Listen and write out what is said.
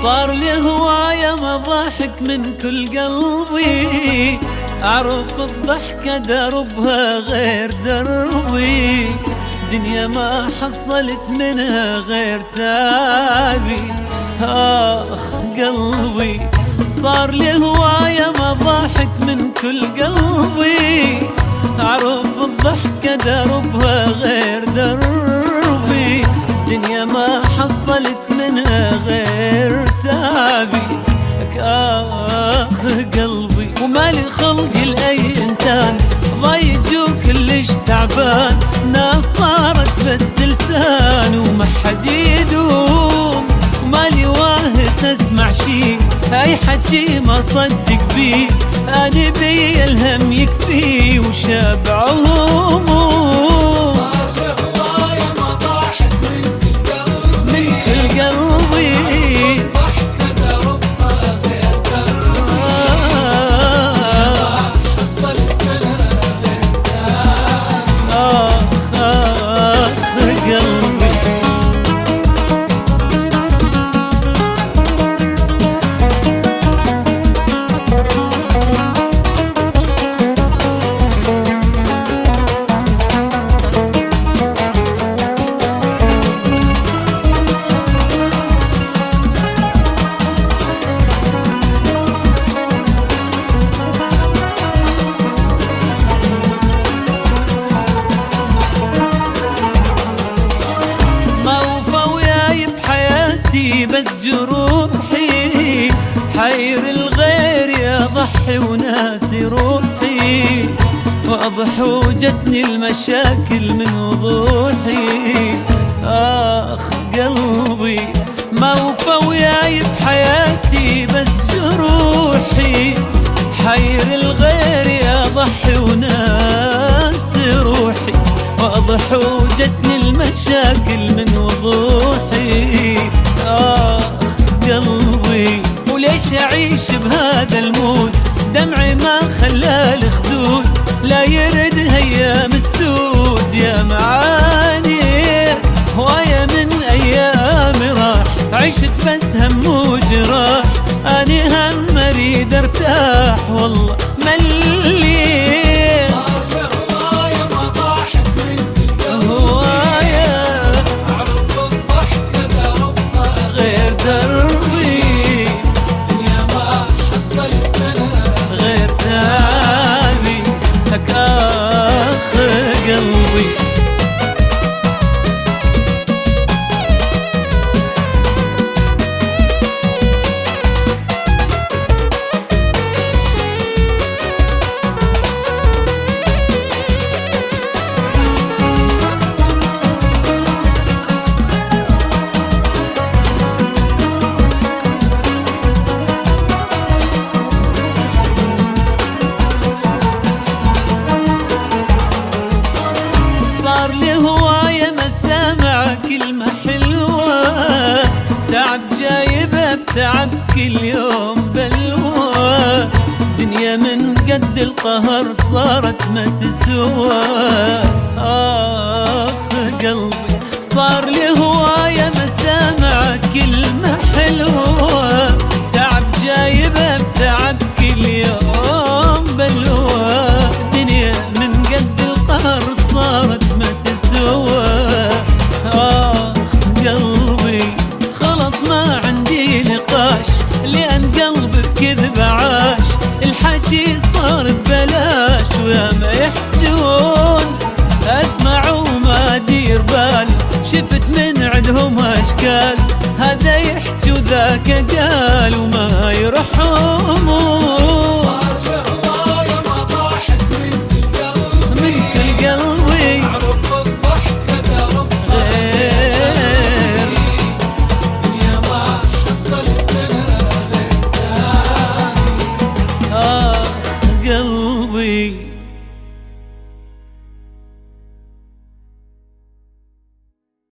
صار لي هواية مضاحك من كل قلبي، أعرف الضحكة دربها غير دربي، دنيا ما حصلت منها غير تعبي. آخ قلبي صار لي هواية مضاحك من كل قلبي، أعرف الضحكة دربها غير دربي، دنيا ما حصلت منها غير تعبي. آخ قلبي ومالي خلقي لأي إنسان ضيج وكلش تعبان، ناس صارت بس لسان وما حد يدوم، ومالي واهس اسمع شي اي حكي ما صدق بيه، أنا بي الهم يكفي وشابع هموم. بس جروحي حير الغير يضحي وناسي روحي، واضح وجتني المشاكل من وضوحي. آخ قلبي ما وفى وياي بحياتي بس جروحي، حير الغير يضحي وناسي روحي، واضح وجتني المشاكل من وضوحي. آخ قلبي وليش أعيش بهذا المود، دمعي ما خلى الخدود لا يرد هيام السود. يا معاني هواية من أيامي راح، عشت بس هم وجراح، أني هم أريد أرتاح والله مليت. صار لي هواية مسامع كلمة حلوة، تعب جايبه بتعب كل يوم بلوى، دنيا من قد القهر صارت ما تسوى. آخ قلبي صار لي هواية مسامع كلمة حلوة، تعب جايبه بتعب كل يوم بلوى، دنيا من قد القهر صارت ما تسوى. آخ قلبي خلص ما عندي نقاش، لأن قلبي بكذب عاش، الحكي صار ببلاش ويا ما يحجون أسمع وما أدير بال، شفت من عندهم أشكال، هذا يحكي وذاك قال وما يرحمون.